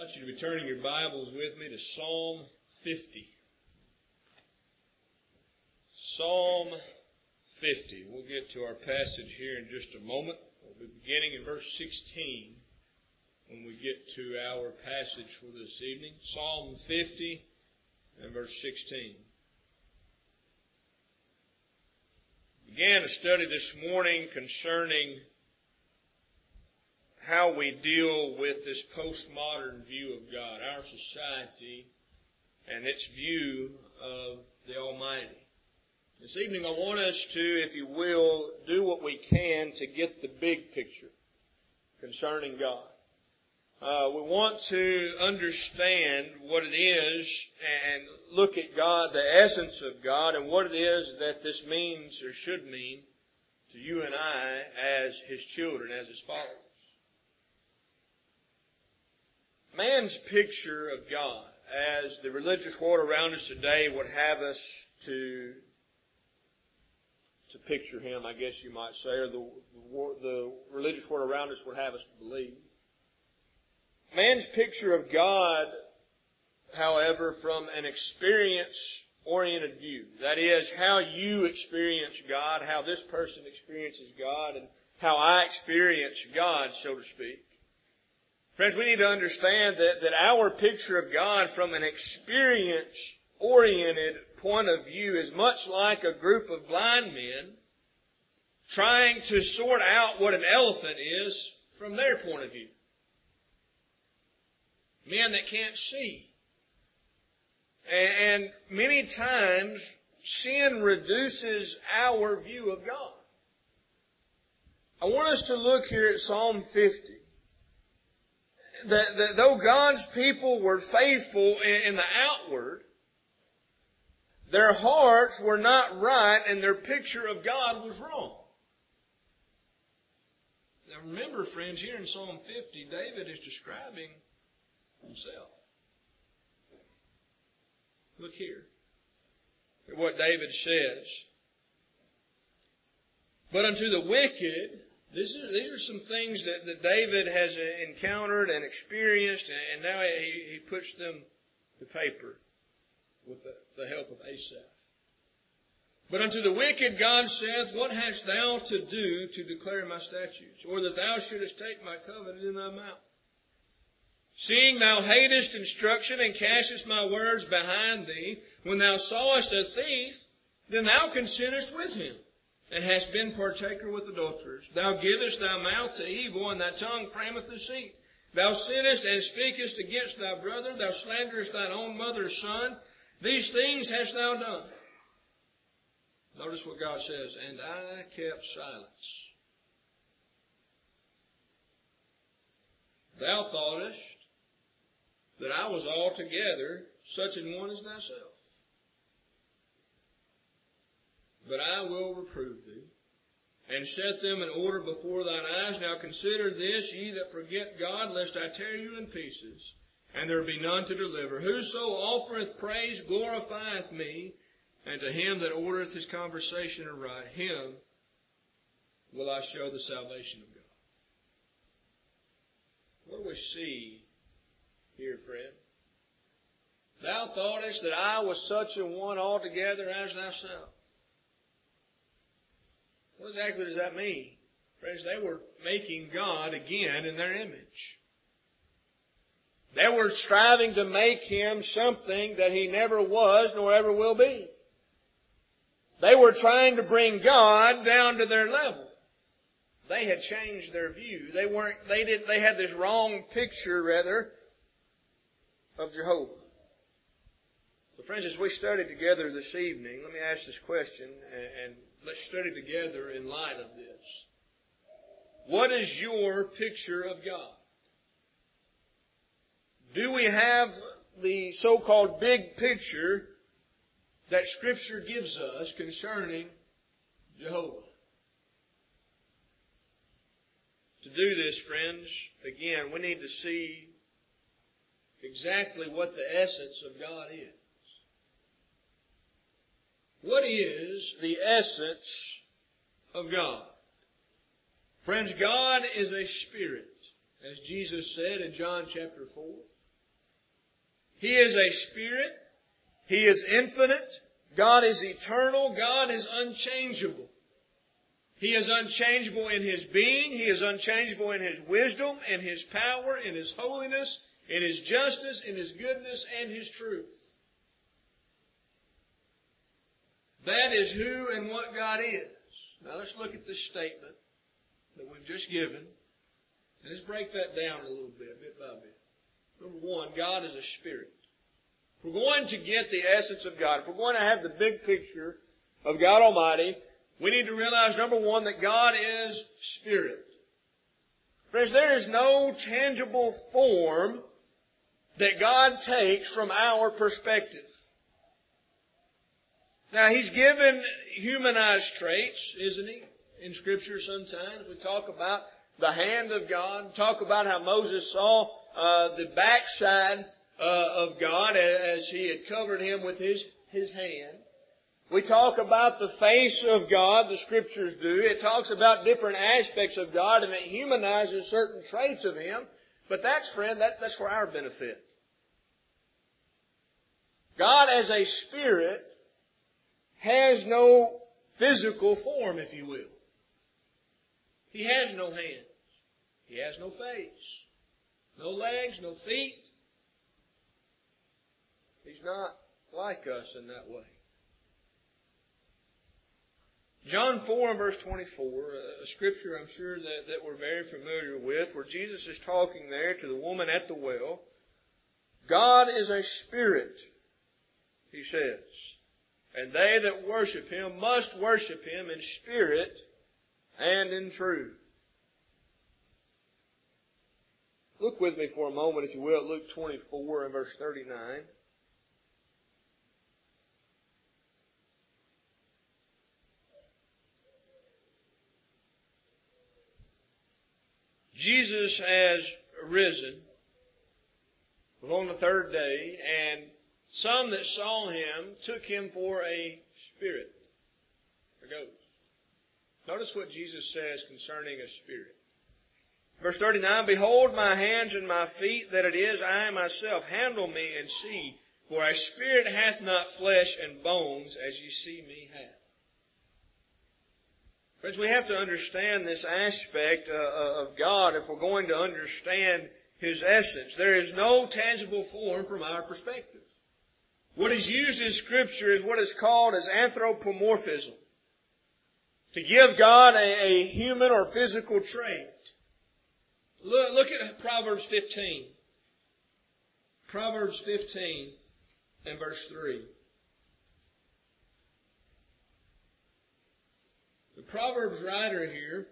I want you to be turning your Bibles with me to Psalm 50. Psalm 50. We'll get to our passage here in just a moment. We'll be beginning in verse 16 when we get to our passage for this evening. Psalm 50 and verse 16. Began a study this morning concerning how we deal with this postmodern view of God, our society, and its view of the Almighty. This evening I want us to, if you will, do what we can to get the big picture concerning God. We want to understand what it is and look at God, the essence of God, and what it is that this means or should mean to you and I as His children, as His followers. Man's picture of God, as the religious world around us today would have us to picture Him, I guess you might say, or the religious world around us would have us to believe. Man's picture of God, however, from an experience-oriented view, that is, how you experience God, how this person experiences God, and how I experience God, so to speak. Friends, we need to understand that our picture of God from an experience-oriented point of view is much like a group of blind men trying to sort out what an elephant is from their point of view. Men that can't see. And many times, sin reduces our view of God. I want us to look here at Psalm 50. That though God's people were faithful in the outward, their hearts were not right and their picture of God was wrong. Now remember, friends, here in Psalm 50, David is describing himself. Look here at what David says. But unto the wicked, these are some things that David has encountered and experienced, and now he puts them to paper with the help of Asaph. But unto the wicked God saith, What hast thou to do to declare my statutes, or that thou shouldest take my covenant in thy mouth? Seeing thou hatest instruction, and castest my words behind thee, when thou sawest a thief, then thou consentest with him, and hast been partaker with adulterers. Thou givest thy mouth to evil, and thy tongue frameth deceit. Thou sinnest and speakest against thy brother. Thou slanderest thine own mother's son. These things hast thou done. Notice what God says, and I kept silence. Thou thoughtest that I was altogether such an one as thyself. But I will reprove thee, and set them in order before thine eyes. Now consider this, ye that forget God, lest I tear you in pieces, and there be none to deliver. Whoso offereth praise glorifieth me, and to him that ordereth his conversation aright, him will I show the salvation of God. What do we see here, friend? Thou thoughtest that I was such a one altogether as thyself. What exactly does that mean? Friends, they were making God again in their image. They were striving to make Him something that He never was nor ever will be. They were trying to bring God down to their level. They had changed their view. They had this wrong picture, rather, of Jehovah. So friends, as we study together this evening, let me ask this question, and let's study together in light of this. What is your picture of God? Do we have the so-called big picture that Scripture gives us concerning Jehovah? To do this, friends, again, we need to see exactly what the essence of God is. What is the essence of God? Friends, God is a spirit, as Jesus said in John chapter 4. He is a spirit. He is infinite. God is eternal. God is unchangeable. He is unchangeable in His being. He is unchangeable in His wisdom, in His power, in His holiness, in His justice, in His goodness, and His truth. That is who and what God is. Now let's look at this statement that we've just given. And let's break that down a little bit by bit. Number one, God is a spirit. If we're going to get the essence of God, if we're going to have the big picture of God Almighty, we need to realize, number one, that God is spirit. Friends, there is no tangible form that God takes from our perspective. Now, He's given humanized traits, isn't He? In Scripture sometimes we talk about the hand of God, talk about how Moses saw the backside of God as He had covered him with His hand. We talk about the face of God, the Scriptures do. It talks about different aspects of God, and it humanizes certain traits of Him. But that's for our benefit. God as a spirit has no physical form, if you will. He has no hands. He has no face. No legs, no feet. He's not like us in that way. John 4 and verse 24, a scripture I'm sure that we're very familiar with, where Jesus is talking there to the woman at the well. God is a spirit, He says, and they that worship Him must worship Him in spirit and in truth. Look with me for a moment, if you will, at Luke 24 and verse 39. Jesus has risen on the third day, and some that saw Him took Him for a spirit, a ghost. Notice what Jesus says concerning a spirit. Verse 39, Behold my hands and my feet, that it is I myself. Handle me and see, for a spirit hath not flesh and bones, as ye see me have. Friends, we have to understand this aspect of God if we're going to understand His essence. There is no tangible form from our perspective. What is used in Scripture is what is called as anthropomorphism. To give God a human or physical trait. Look at Proverbs 15. Proverbs 15 and verse 3. The Proverbs writer here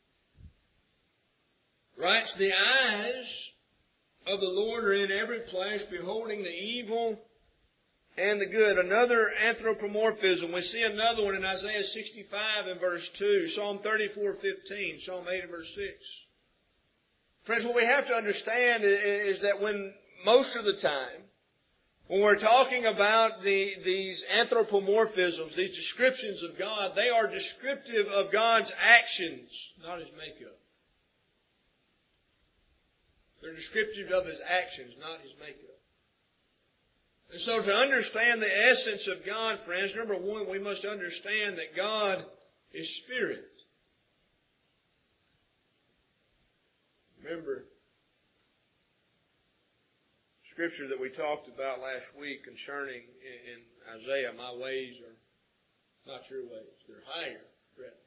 writes, The eyes of the Lord are in every place, beholding the evil and the good. Another anthropomorphism. We see another one in Isaiah 65 and verse 2, Psalm 34:15, Psalm 8 and verse 6. Friends, what we have to understand is that when most of the time, when we're talking about these anthropomorphisms, these descriptions of God, they are descriptive of God's actions, not His makeup. They're descriptive of His actions, not His makeup. And so to understand the essence of God, friends, number one, we must understand that God is spirit. Remember scripture that we talked about last week concerning in Isaiah, my ways are not your ways. They're higher, rather.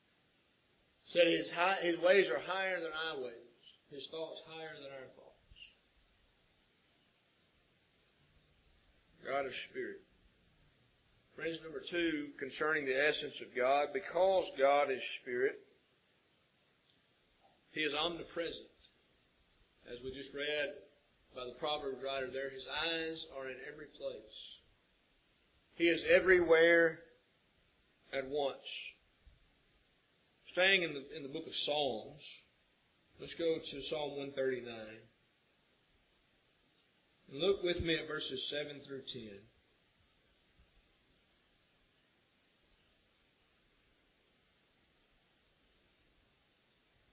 Said his ways are higher than our ways. His thoughts higher than our thoughts. God is spirit. Friends, number two, concerning the essence of God, because God is spirit, He is omnipresent. As we just read by the Proverbs writer there, His eyes are in every place. He is everywhere at once. Staying in the book of Psalms, let's go to Psalm 139. And look with me at verses 7 through 10.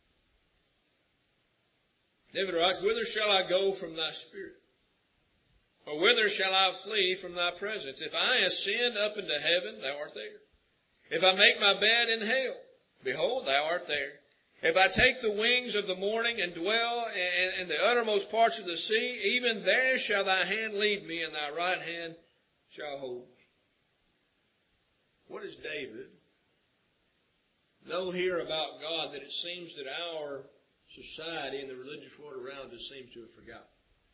David writes, Whither shall I go from thy spirit? Or whither shall I flee from thy presence? If I ascend up into heaven, thou art there. If I make my bed in hell, behold, thou art there. If I take the wings of the morning and dwell in the uttermost parts of the sea, even there shall thy hand lead me, and thy right hand shall hold me. What does David know here about God that it seems that our society and the religious world around us seems to have forgotten?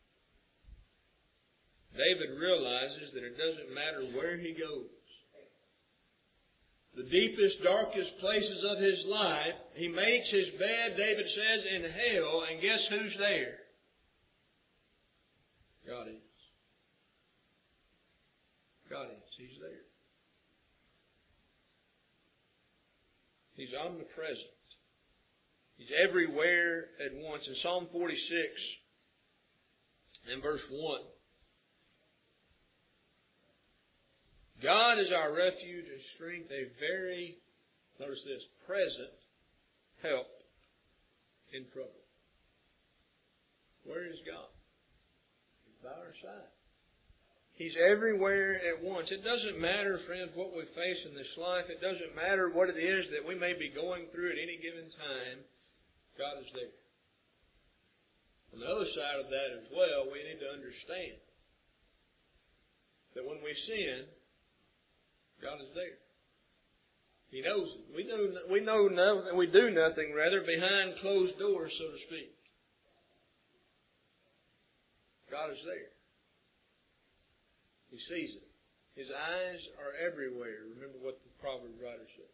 David realizes that it doesn't matter where he goes. The deepest, darkest places of his life, he makes his bed, David says, in hell, and guess who's there? God is. God is. He's there. He's omnipresent. He's everywhere at once. In Psalm 46 and verse 1, God is our refuge and strength, a very, notice this, present help in trouble. Where is God? He's by our side. He's everywhere at once. It doesn't matter, friends, what we face in this life. It doesn't matter what it is that we may be going through at any given time. God is there. On the other side of that as well, we need to understand that when we sin, God is there. He knows it. We know nothing. We do nothing, rather, behind closed doors, so to speak. God is there. He sees it. His eyes are everywhere. Remember what the Proverbs writer said.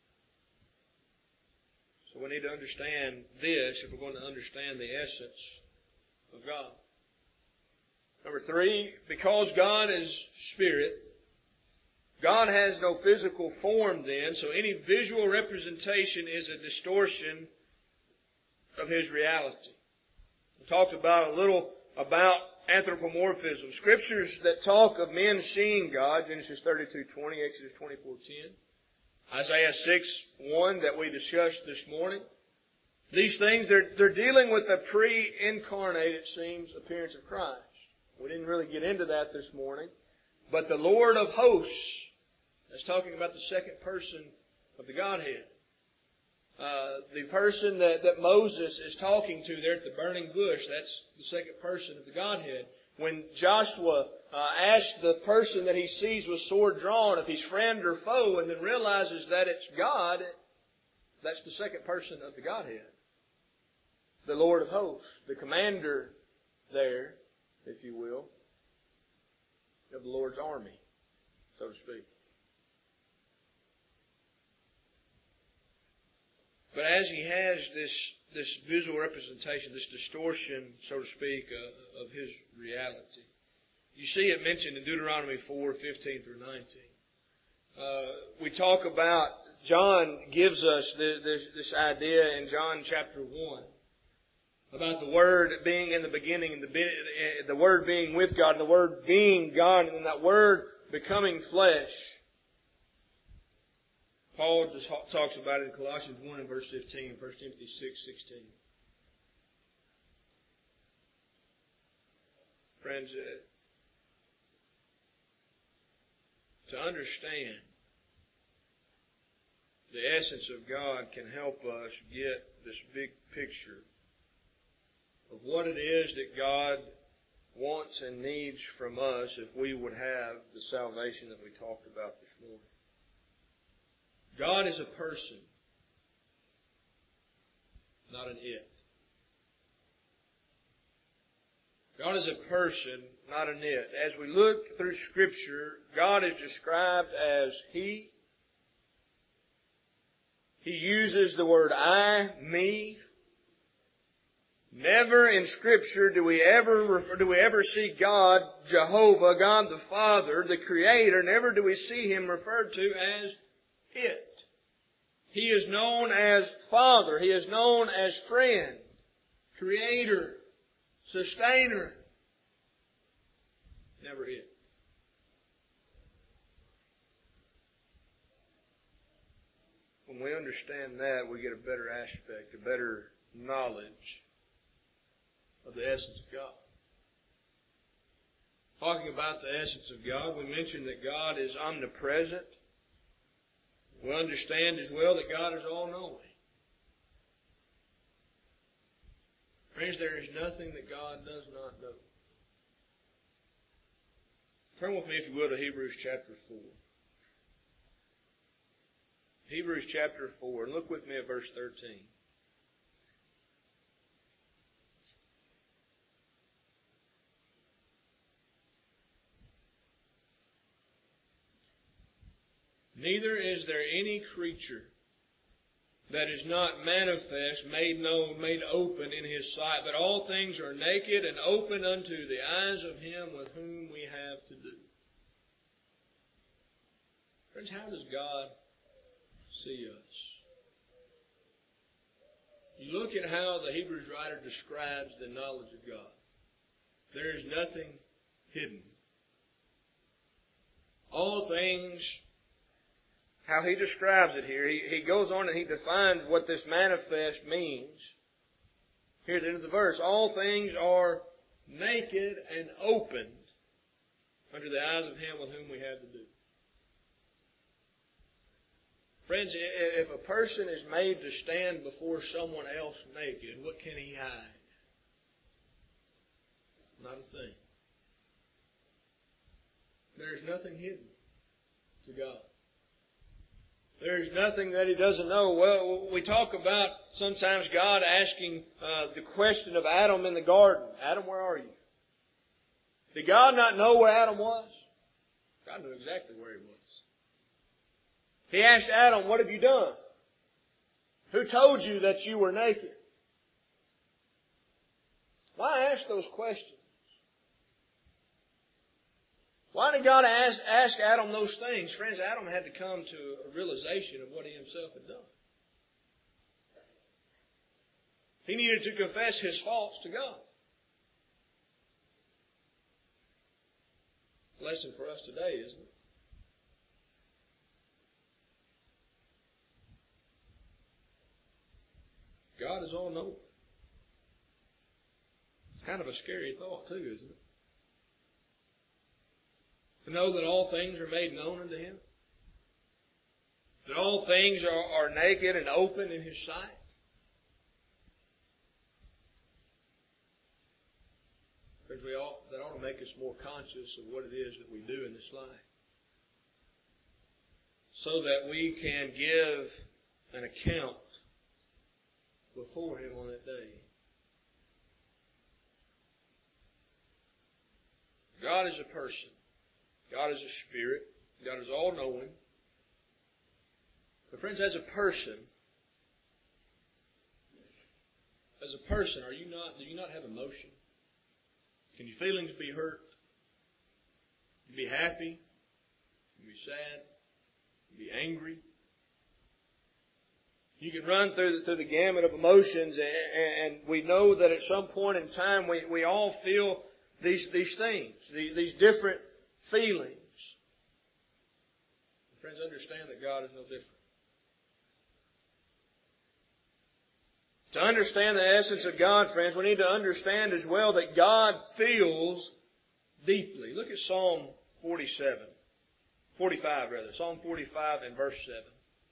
So we need to understand this if we're going to understand the essence of God. Number 3, because God is Spirit, God has no physical form then, so any visual representation is a distortion of His reality. We talked about a little about anthropomorphism. Scriptures that talk of men seeing God, Genesis 32:20, Exodus 24:10, Isaiah 6:1 that we discussed this morning. These things, they're dealing with the pre-incarnate, it seems, appearance of Christ. We didn't really get into that this morning. But the Lord of hosts, that's talking about the second person of the Godhead. The person that Moses is talking to there at the burning bush, that's the second person of the Godhead. When Joshua asked the person that he sees with sword drawn if he's friend or foe, and then realizes that it's God, that's the second person of the Godhead. The Lord of hosts, the commander there, if you will, of the Lord's army, so to speak. But as he has this visual representation, this distortion, so to speak, of His reality, you see it mentioned in Deuteronomy 4:15 through 19. We talk about, John gives us this idea in John chapter 1 about the Word being in the beginning, and the Word being with God, and the Word being God, and then that Word becoming flesh. Paul just talks about it in Colossians 1 and verse 15, 1 Timothy 6:16. Friends, to understand the essence of God can help us get this big picture of what it is that God wants and needs from us if we would have the salvation that we talked about this morning. God is a person, not an it. God is a person, not an it. As we look through Scripture, God is described as He. He uses the word I, me. Never in Scripture do we ever see God, Jehovah, God the Father, the Creator, never do we see Him referred to as it. He is known as Father. He is known as friend, Creator, Sustainer. Never it. When we understand that, we get a better aspect, a better knowledge of the essence of God. talking about the essence of God. We mentioned that God is omnipresent. We understand as well that God is all-knowing. Friends, there is nothing that God does not know. Turn with me, if you will, to Hebrews chapter 4. Hebrews chapter 4, and look with me at verse 13. Neither is there any creature that is not manifest, made known, made open in His sight, but all things are naked and open unto the eyes of Him with whom we have to do. Friends, how does God see us? You look at how the Hebrews writer describes the knowledge of God. There is nothing hidden. All things, how he describes it here, he goes on and he defines what this manifest means. Here at the end of the verse, all things are naked and opened under the eyes of Him with whom we have to do. Friends, if a person is made to stand before someone else naked, what can he hide? Not a thing. There is nothing hidden to God. There is nothing that He doesn't know. Well, we talk about sometimes God asking the question of Adam in the garden. Adam, where are you? Did God not know where Adam was? God knew exactly where he was. He asked Adam, what have you done? Who told you that you were naked? Why ask those questions? Why did God ask Adam those things? Friends, Adam had to come to a realization of what he himself had done. He needed to confess his faults to God. Lesson for us today, isn't it? God is all-knowing. It's kind of a scary thought too, isn't it? To know that all things are made known unto Him. That all things are naked and open in His sight. Friends, that ought to make us more conscious of what it is that we do in this life. So that we can give an account before Him on that day. God is a person. God is a spirit. God is all-knowing. But friends, as a person, do you not have emotion? Can your feelings be hurt? Can you be happy? Can you be sad? Can you be angry? You can run through the gamut of emotions, and we know that at some point in time we all feel these things, these different feelings. Friends, understand that God is no different. To understand the essence of God, friends, we need to understand as well that God feels deeply. Look at Psalm 45, Psalm 45 and verse 7.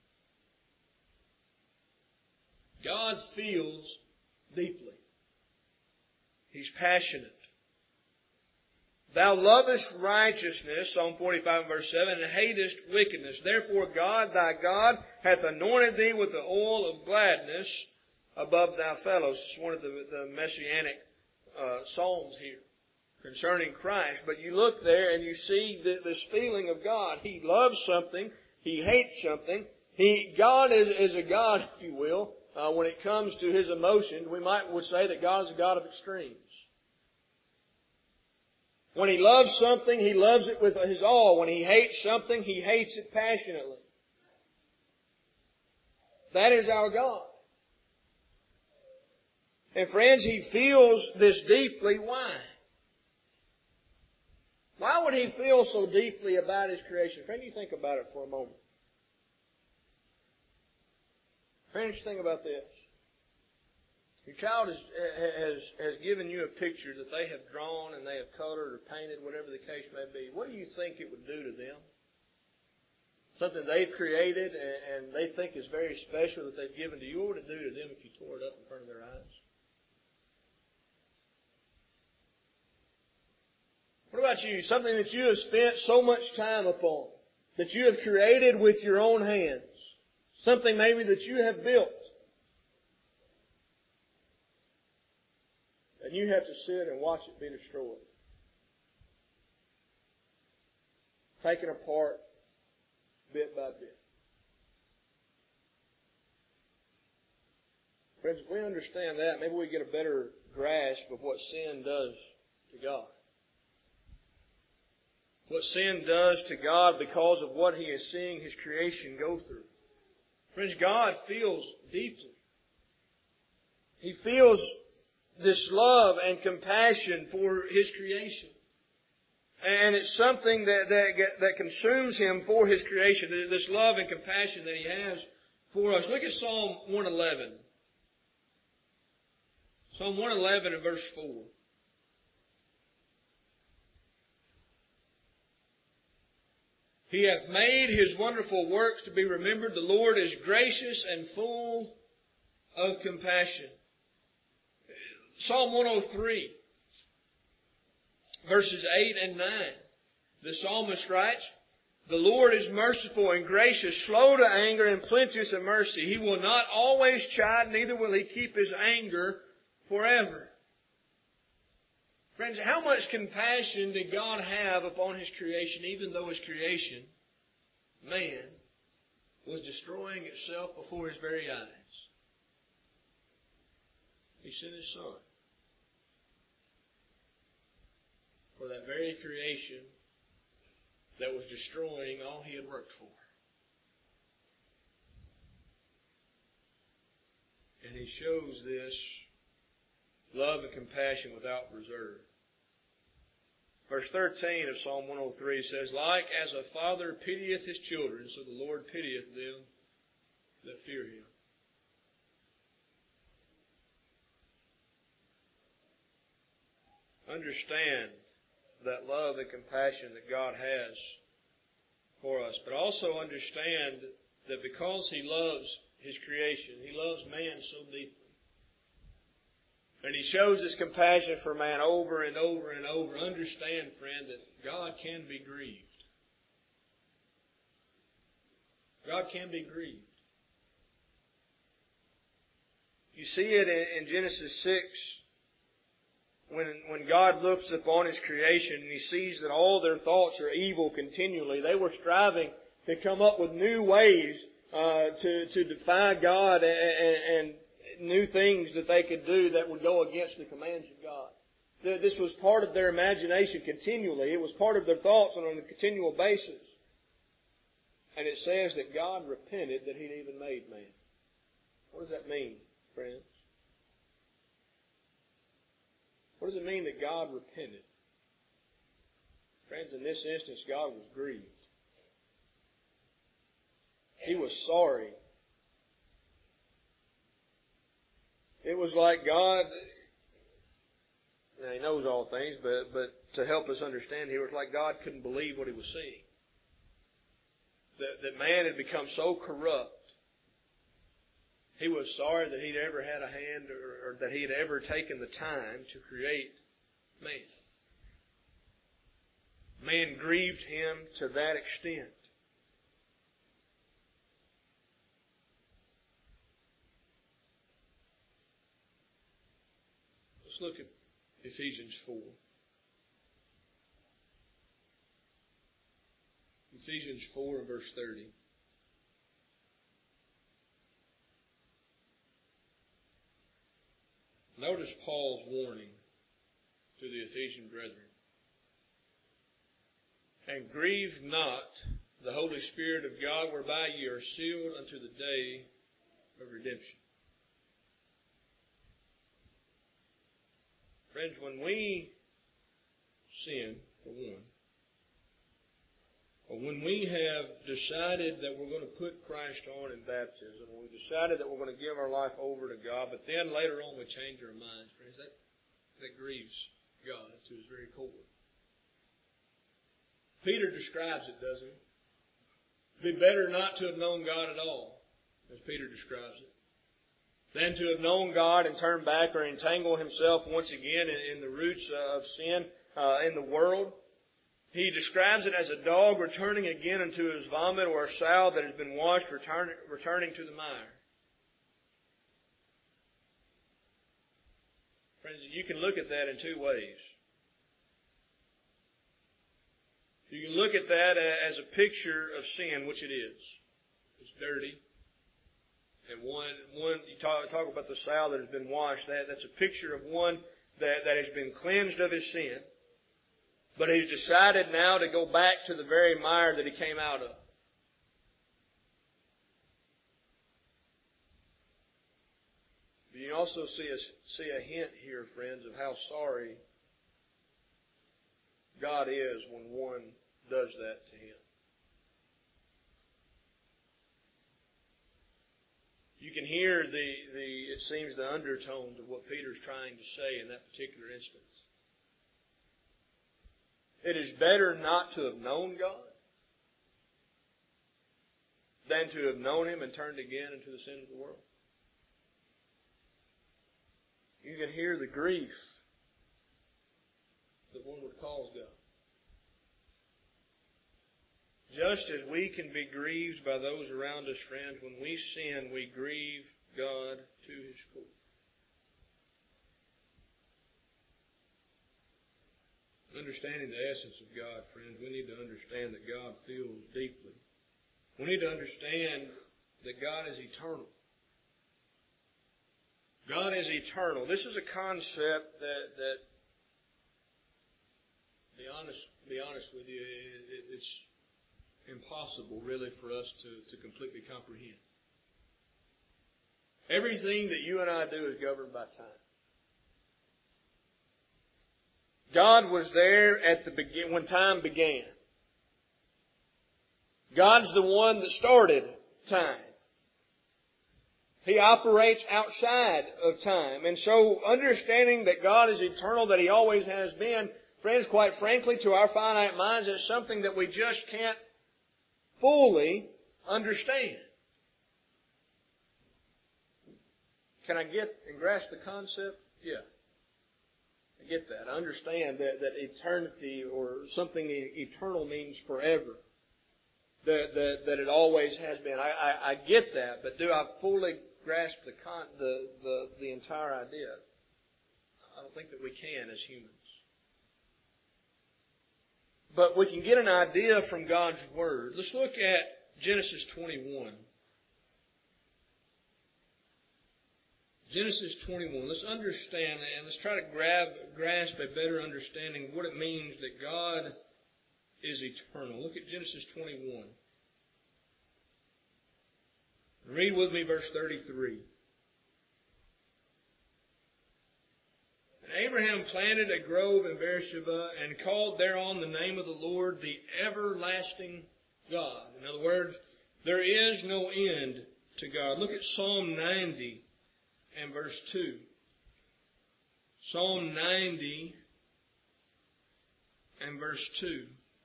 God feels deeply. He's passionate. Thou lovest righteousness, Psalm 45 verse 7, and hatest wickedness. Therefore God, thy God, hath anointed thee with the oil of gladness above thy fellows. It's one of the messianic psalms here concerning Christ. But you look there and you see this feeling of God. He loves something. He hates something. God is a God, if you will, when it comes to His emotions. We would say that God is a God of extremes. When He loves something, He loves it with His all. When He hates something, He hates it passionately. That is our God. And friends, He feels this deeply. Why? Why would He feel so deeply about His creation? Friend, you think about it for a moment. Friends, think about this. Your child has given you a picture that they have drawn and they have colored or painted, whatever the case may be. What do you think it would do to them? Something they've created and they think is very special that they've given to you. What would it do to them if you tore it up in front of their eyes? What about you? Something that you have spent so much time upon, that you have created with your own hands. Something maybe that you have built. And you have to sit and watch it be destroyed. Taken apart bit by bit. Friends, if we understand that, maybe we get a better grasp of what sin does to God. What sin does to God because of what He is seeing His creation go through. Friends, God feels deeply. He feels this love and compassion for His creation. And it's something that consumes Him for His creation, this love and compassion that He has for us. Look at Psalm 111. Psalm 111 and verse 4. He hath made His wonderful works to be remembered. The Lord is gracious and full of compassion. Psalm 103, verses 8 and 9. The psalmist writes, the Lord is merciful and gracious, slow to anger and plenteous in mercy. He will not always chide, neither will He keep His anger forever. Friends, how much compassion did God have upon His creation, even though His creation, man, was destroying itself before His very eyes? He sent His Son for that very creation that was destroying all He had worked for. And He shows this love and compassion without reserve. Verse 13 of Psalm 103 says, like as a father pitieth his children, so the Lord pitieth them that fear Him. Understand that love and compassion that God has for us, but also understand that because He loves His creation, He loves man so deeply. And He shows His compassion for man over and over and over. Understand, friend, that God can be grieved. God can be grieved. You see it in Genesis 6, when God looks upon His creation and He sees that all their thoughts are evil continually. They were striving to come up with new ways to defy God and new things that they could do that would go against the commands of God. This was part of their imagination continually. It was part of their thoughts on a continual basis. And it says that God repented that He'd even made man. What does that mean, friends? What does it mean that God repented? Friends, in this instance, God was grieved. He was sorry. It was like God, now He knows all things, but to help us understand here, it was like God couldn't believe what He was seeing. That man had become so corrupt. He was sorry that He'd ever had a hand or that He had ever taken the time to create man. Man grieved Him to that extent. Let's look at Ephesians 4. Ephesians 4 and verse 30. Notice Paul's warning to the Ephesian brethren. And grieve not the Holy Spirit of God, whereby ye are sealed unto the day of redemption. Friends, when we sin, for one, or when when we have decided that we're going to put Christ on in baptism, when we decided that we're going to give our life over to God, but then later on we change our minds, friends, that grieves God to his very core. Peter describes it, doesn't he? It'd be better not to have known God at all, as Peter describes it, than to have known God and turn back or entangle himself once again in the roots of sin in the world. He describes it as a dog returning again into his vomit, or a sow that has been washed returning to the mire. Friends, you can look at that in two ways. You can look at that as a picture of sin, which it is. It's dirty. And one you talk about the sow that has been washed. That's a picture of one that has been cleansed of his sin. But he's decided now to go back to the very mire that he came out of. But you also see a hint here, friends, of how sorry God is when one does that to him. You can hear it seems the undertones of what Peter's trying to say in that particular instance. It is better not to have known God than to have known him and turned again into the sin of the world. You can hear the grief that one would cause God. Just as we can be grieved by those around us, friends, when we sin, we grieve God to his core. Understanding the essence of God, friends, we need to understand that God feels deeply. We need to understand that God is eternal. God is eternal. This is a concept that be honest with you, it's impossible really for us to completely comprehend. Everything that you and I do is governed by time. God was there at the when time began. God's the one that started time. He operates outside of time. And so understanding that God is eternal, that he always has been, friends, quite frankly, to our finite minds, is something that we just can't fully understand. Can I get and grasp the concept? Yeah. I get that. I understand that eternity or something eternal means forever. That it always has been. I get that, but do I fully grasp the entire idea? I don't think that we can as humans. But we can get an idea from God's Word. Let's look at Genesis 21. Genesis 21. Let's understand that, and let's try to grasp a better understanding of what it means that God is eternal. Look at Genesis 21. Read with me verse 33. And Abraham planted a grove in Beersheba and called thereon the name of the Lord, the everlasting God. In other words, there is no end to God. Look at Psalm 90 and verse 2. Psalm 90 and verse 2.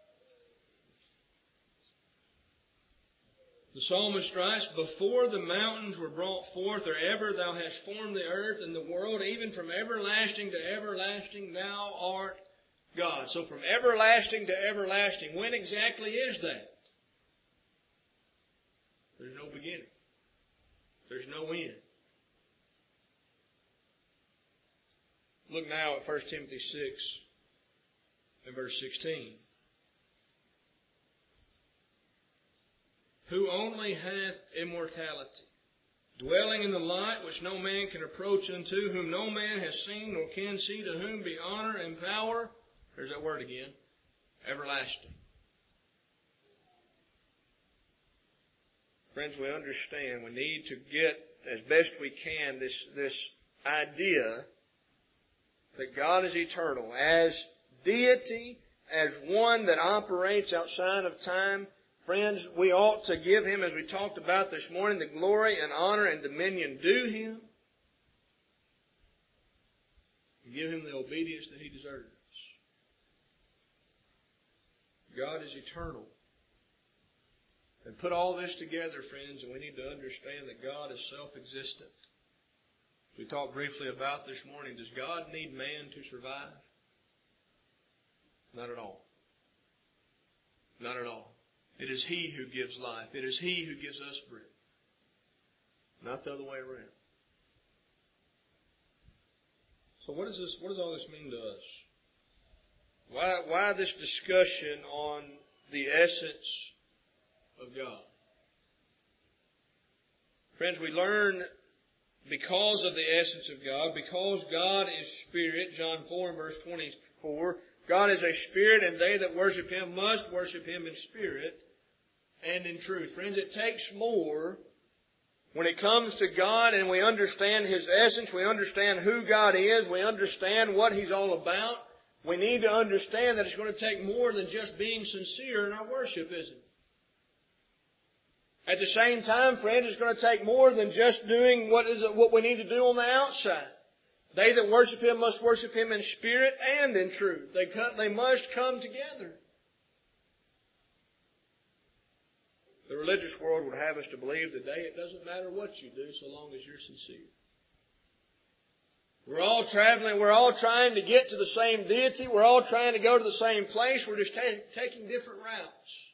The psalmist writes, before the mountains were brought forth, or ever thou hast formed the earth and the world, even from everlasting to everlasting, thou art God. So from everlasting to everlasting, when exactly is that? There's no beginning. There's no end. Look now at 1 Timothy 6 and verse 16. Who only hath immortality, dwelling in the light which no man can approach unto, whom no man has seen nor can see, to whom be honor and power, there's that word again, everlasting. Friends, we understand we need to get as best we can this idea that God is eternal as deity, as one that operates outside of time. Friends, we ought to give Him, as we talked about this morning, the glory and honor and dominion due Him. And give Him the obedience that He deserves. God is eternal. And put all this together, friends, and we need to understand that God is self-existent. We talked briefly about this morning, does God need man to survive? Not at all. Not at all. It is He who gives life. It is He who gives us breath. Not the other way around. So what does all this mean to us? Why this discussion on the essence of God? Friends, we learn because of the essence of God, because God is Spirit, John 4 and verse 24, God is a Spirit, and they that worship Him must worship Him in spirit and in truth. Friends, it takes more when it comes to God and we understand His essence, we understand who God is, we understand what He's all about. We need to understand that it's going to take more than just being sincere in our worship, isn't it? At the same time, friends, it's going to take more than just doing what we need to do on the outside. They that worship Him must worship Him in spirit and in truth. They must come together. The religious world would have us to believe today it doesn't matter what you do so long as you're sincere. We're all traveling, we're all trying to get to the same deity, we're all trying to go to the same place, we're just taking different routes.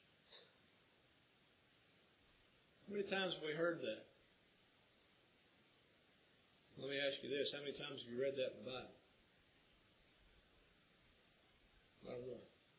How many times have we heard that? Let me ask you this, how many times have you read that in the Bible? Not one.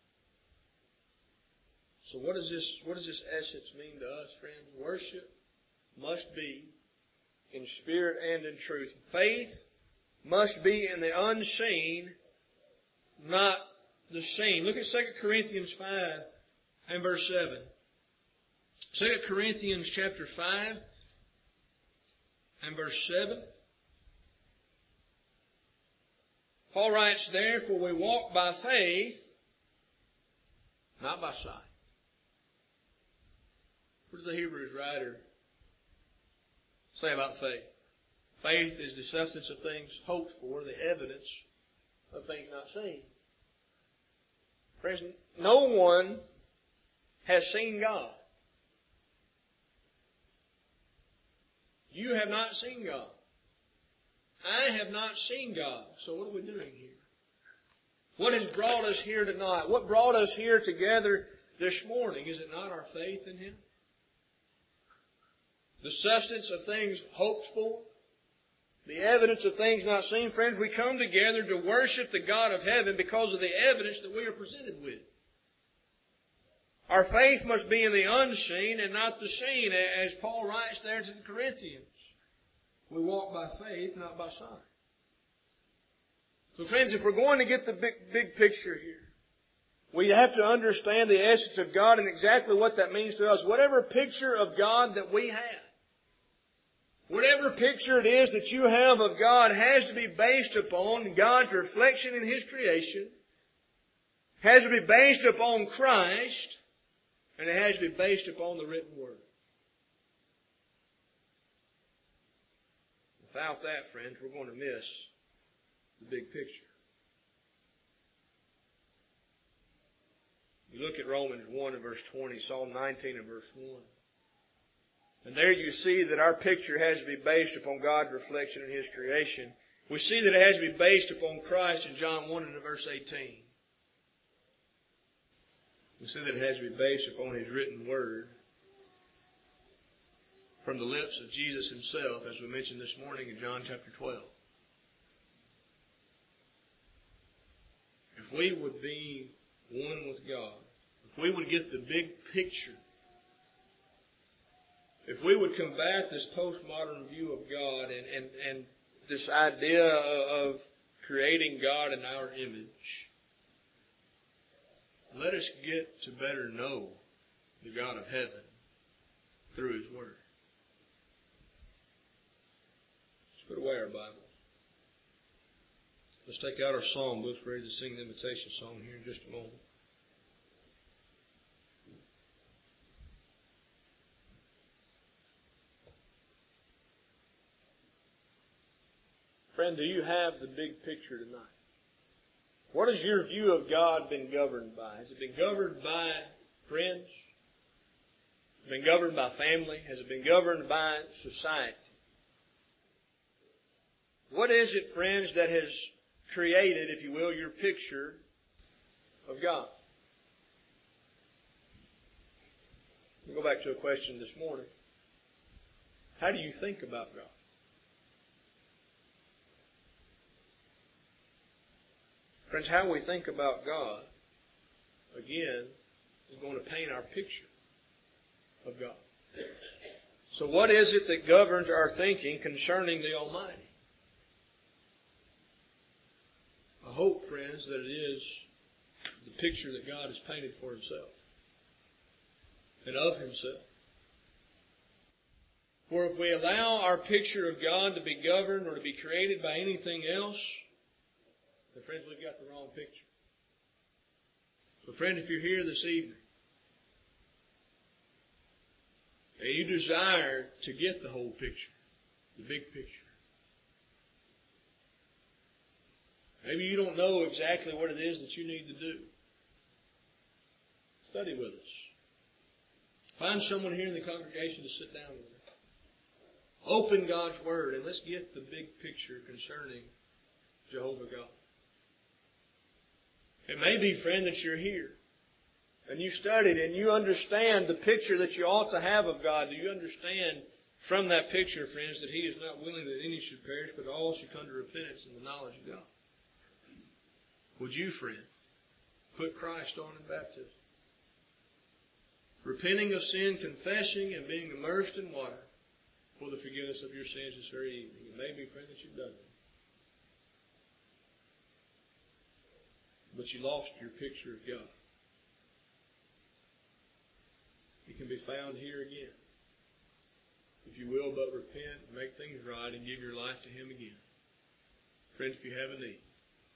So what does this essence mean to us, friends? Worship must be in spirit and in truth. Faith must be in the unseen, not the seen. Look at 2 Corinthians 5 and verse 7. 2 Corinthians chapter 5 and verse 7. Paul writes, therefore we walk by faith, not by sight. What does the Hebrews writer say about faith? Faith is the substance of things hoped for, the evidence of things not seen. Friends, no one has seen God. You have not seen God. I have not seen God. So what are we doing here? What has brought us here tonight? What brought us here together this morning? Is it not our faith in Him? The substance of things hoped for, the evidence of things not seen. Friends, we come together to worship the God of heaven because of the evidence that we are presented with. Our faith must be in the unseen and not the seen, as Paul writes there to the Corinthians. We walk by faith, not by sight. So friends, if we're going to get the big picture here, we have to understand the essence of God and exactly what that means to us. Whatever picture of God that we have, whatever picture it is that you have of God has to be based upon God's reflection in His creation, has to be based upon Christ, and it has to be based upon the written Word. Without that, friends, we're going to miss the big picture. You look at Romans 1 and verse 20, Psalm 19 and verse 1. And there you see that our picture has to be based upon God's reflection in His creation. We see that it has to be based upon Christ in John 1 and verse 18. We see that it has to be based upon His written Word from the lips of Jesus Himself, as we mentioned this morning in John chapter 12. If we would be one with God, if we would get the big picture, if we would combat this postmodern view of God and this idea of creating God in our image, let us get to better know the God of heaven through His Word. Let's put away our Bibles. Let's take out our psalm books, ready to sing the invitation song here in just a moment. friend, do you have the big picture tonight? What has your view of God been governed by? Has it been governed by friends? Has it been governed by family? Has it been governed by society? What is it, friends, that has created, if you will, your picture of God? We'll go back to a question this morning. How do you think about God? Friends, how we think about God, again, is going to paint our picture of God. So what is it that governs our thinking concerning the Almighty? I hope, friends, that it is the picture that God has painted for Himself and of Himself. For if we allow our picture of God to be governed or to be created by anything else, then, friends, we've got the wrong picture. So, friend, if you're here this evening and you desire to get the whole picture, the big picture, maybe you don't know exactly what it is that you need to do. Study with us. Find someone here in the congregation to sit down with. Open God's Word and let's get the big picture concerning Jehovah God. It may be, friend, that you're here and you studied and you understand the picture that you ought to have of God. Do you understand from that picture, friends, that He is not willing that any should perish, but all should come to repentance and the knowledge of God? Would you, friend, put Christ on in baptism? Repenting of sin, confessing, and being immersed in water for the forgiveness of your sins this very evening. It may be, friend, that you've done it. But you lost your picture of God. It can be found here again. If you will but repent, make things right, and give your life to Him again. Friends, if you have a need,